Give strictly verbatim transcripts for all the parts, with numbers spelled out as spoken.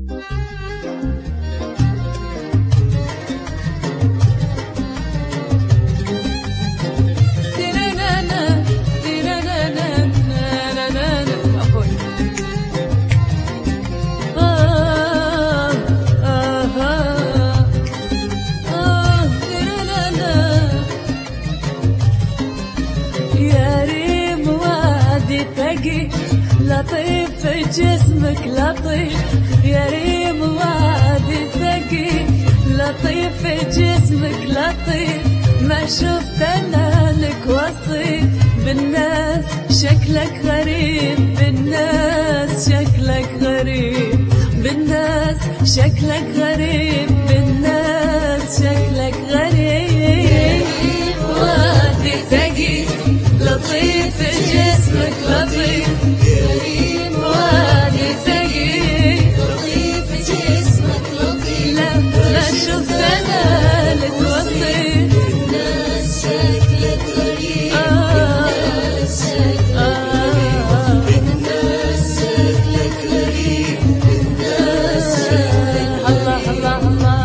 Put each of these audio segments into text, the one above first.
لطيف جسمك لطيف يا ريم وادي ثقيل، لطيف جسمك لطيف ما شفت انا لك وصيف، بالناس شكلك غريب، بالناس شكلك غريب، بالناس شكلك غريب، بالناس شكلك غريب. وادي ثقيل لطيف جسمك لطيف يا ريم وادي ثقيل، لطيف جسمك لطيف لا ما شفت انا لك وصيف، بالناس شكلك غريب، بالناس شكلك غريب، بالناس شكلك غريب، بالناس شكلك غريب. الله الله الله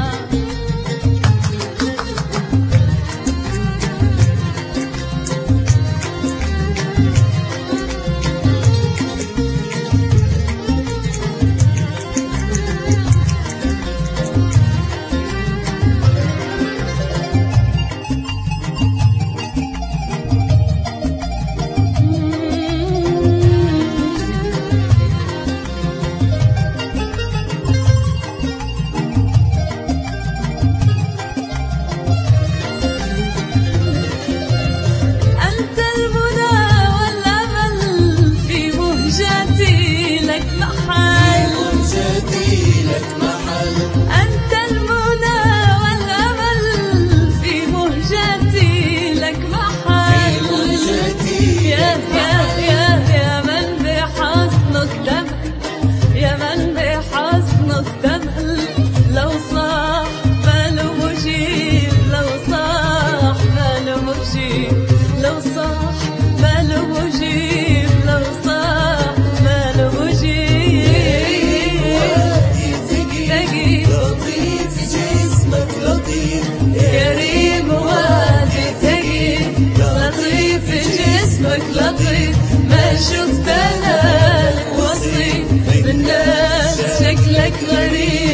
لو صاح ما له مجيب، لو صاح ما له مجيب. ثقيل لطيف جسمك لطيف يا ريم وادي ثقيل، لطيف جسمك لطيف ما شفت انا لك وصيف، بالناس شكلك غريب.